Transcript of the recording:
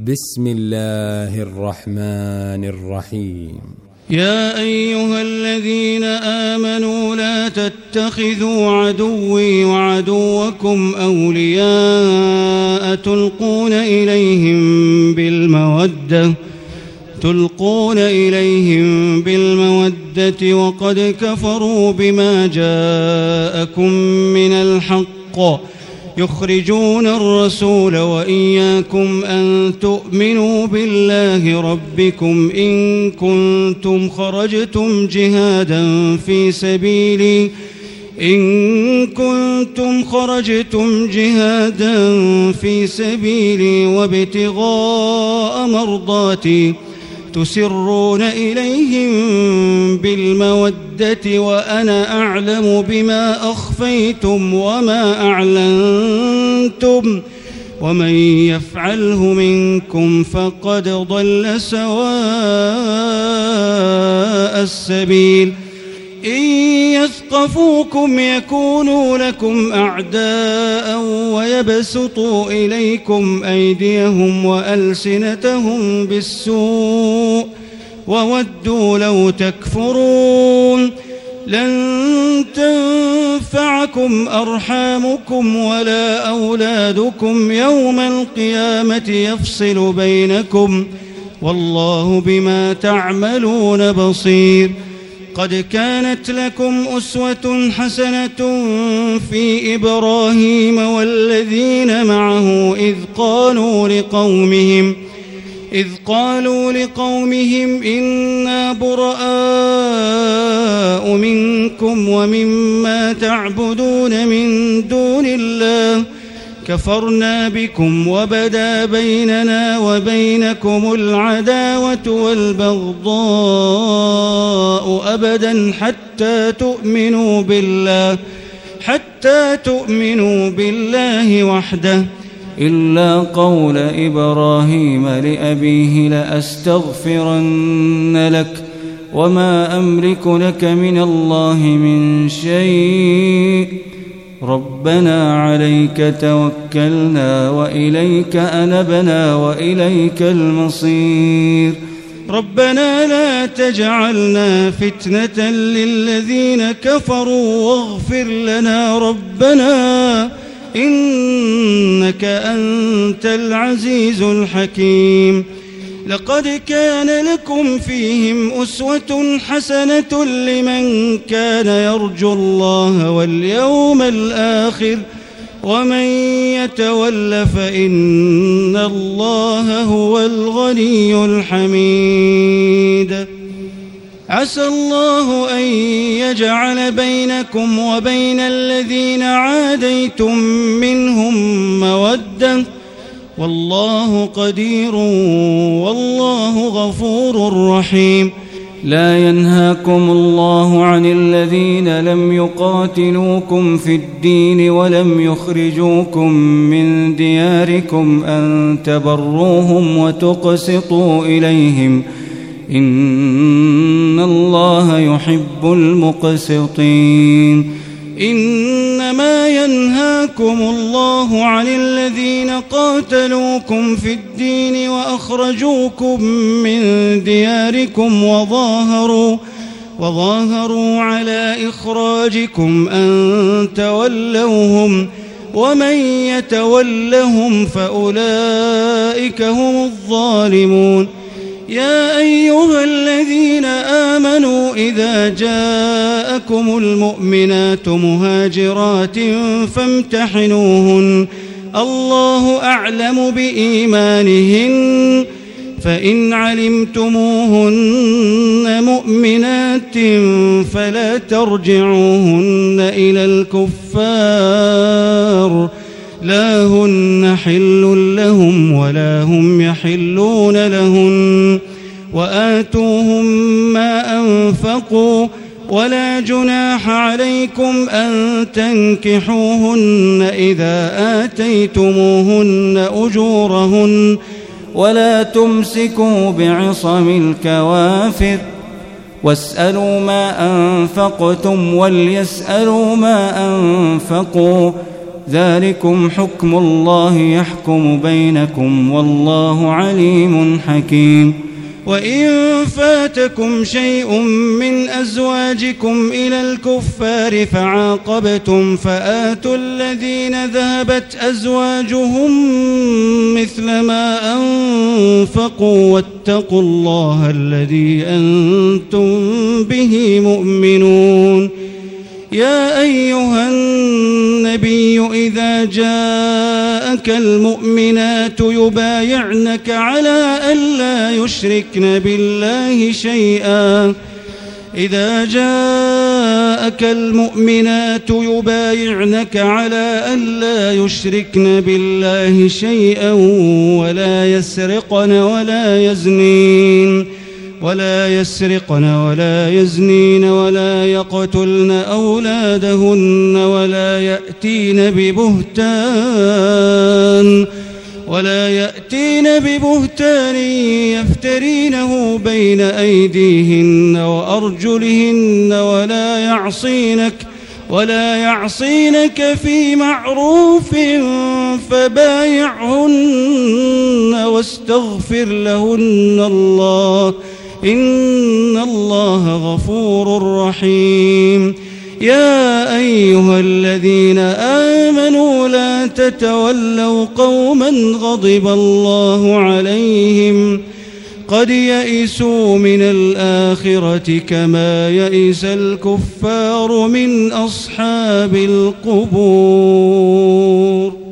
بسم الله الرحمن الرحيم. يا أيها الذين آمنوا لا تتخذوا عدوي وعدوكم أولياء تلقون إليهم بالمودة وقد كفروا بما جاءكم من الحق يخرجون الرسول وإياكم أن تؤمنوا بالله ربكم إن كنتم خرجتم جهادا في سبيلي وابتغاء مرضاتي تسرون إليهم بالمودة وأنا أعلم بما أخفيتم وما أعلنتم ومن يفعله منكم فقد ضل سواء السبيل. إن يثقفوكم يكونوا لكم أعداء ويبسطوا إليكم أيديهم وألسنتهم بالسوء وودوا لو تكفرون. لن تنفعكم أرحامكم ولا أولادكم يوم القيامة يفصل بينكم والله بما تعملون بصير. قد كانت لكم أسوة حسنة في إبراهيم والذين معه إذ قالوا لقومهم إنا براء منكم ومما تعبدون من دون الله كفرنا بكم وبدا بيننا وبينكم العداوة والبغضاء أبدا حتى تؤمنوا بالله وحده إلا قول إبراهيم لأبيه لأستغفرن لك وما أملك لك من الله من شيء ربنا عليك توكلنا وإليك أنبنا وإليك المصير. ربنا لا تجعلنا فتنة للذين كفروا واغفر لنا ربنا إنك أنت العزيز الحكيم. لقد كان لكم فيهم أسوة حسنة لمن كان يرجو الله واليوم الآخر ومن يتول فإن الله هو الغني الحميد. عسى الله أن يجعل بينكم وبين الذين عاديتم منهم مودة والله قدير والله غفور رحيم. لا ينهاكم الله عن الذين لم يقاتلوكم في الدين ولم يخرجوكم من دياركم أن تبروهم وتقسطوا إليهم إن الله يحب المقسطين. إنما ينهاكم الله عن الذين قاتلوكم في الدين وأخرجوكم من دياركم وظاهروا على إخراجكم أن تولوهم ومن يتولهم فأولئك هم الظالمون. يا أيها الذين آمنوا إذا جاءكم المؤمنات مهاجرات فامتحنوهن الله أعلم بإيمانهن فإن علمتموهن مؤمنات فلا ترجعوهن إلى الكفار لا هن حل لهم ولا هم يحلون لهن وآتوهم ما أنفقوا ولا جناح عليكم أن تنكحوهن إذا آتيتموهن أجورهن ولا تمسكوا بعصم الكوافر واسألوا ما أنفقتم وليسألوا ما أنفقوا ذلكم حكم الله يحكم بينكم والله عليم حكيم. وإن فاتكم شيء من أزواجكم إلى الكفار فعاقبتم فآتوا الذين ذهبت أزواجهم مثل ما أنفقوا واتقوا الله الذي أنتم به مؤمنون. يا أيها النبي إذا جاءك المؤمنات يبايعنك على ألا يشركن بالله شيئا إذا جاءك المؤمنات يبايعنك على ألا يشركن بالله شيئا ولا يسرقن ولا يزنين ولا يقتلن أولادهن ولا يأتين ببهتان يفترينه بين أيديهن وأرجلهن ولا يعصينك في معروف فبايعهن واستغفر لهن الله إن الله غفور رحيم. يا أيها الذين آمنوا لا تتولوا قوما غضب الله عليهم قد يئسوا من الآخرة كما يئس الكفار من أصحاب القبور.